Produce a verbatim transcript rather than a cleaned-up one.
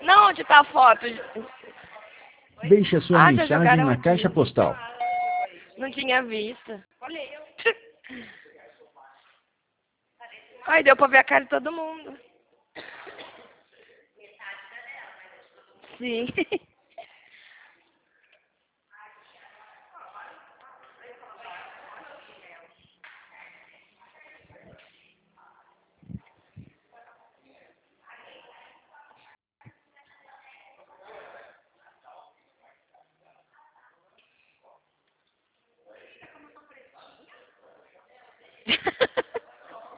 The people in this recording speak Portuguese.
Não, onde tá a foto? Deixe a sua Ah, já mensagem jogaram na aqui. caixa postal. Não tinha visto. Ai, deu pra ver a cara de todo mundo. Sim.